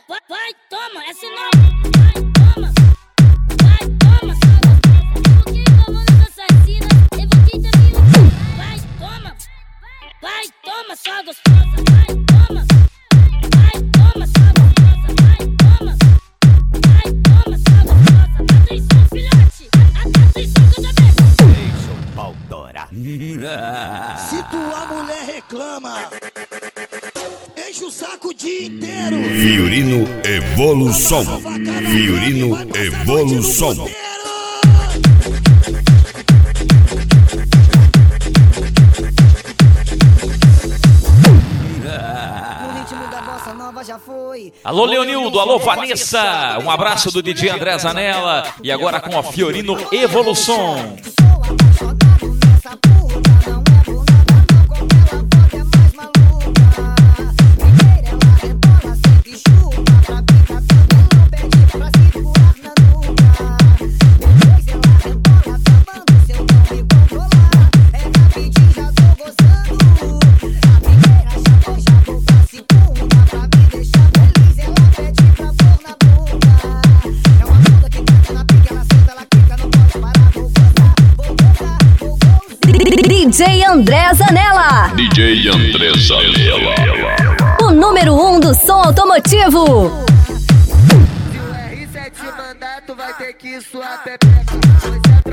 Vai, toma, essa não. Vai, toma. Vai, toma. Porque comando assassina, eu vou te dar mil. Vai, toma. Vai, toma, só gostosa. Vai, toma. Vai, toma, só gostosa. Vai, toma. Vai, toma, só gostosa. Atenção, filhote. Atenção que eu já pego. Deixa o pau dourar. Se tua mulher reclama, enche o saco o dia inteiro. Fiorino Evolução. Fiorino Evolução. Alô Leonildo, alô Vanessa, um abraço do DJ André Zanella. E agora com a Fiorino Evolução. DJ André Zanella. DJ André Zanella. O número 1 do som automotivo. Se o R7 mandar, tu vai ter que suar pepeca.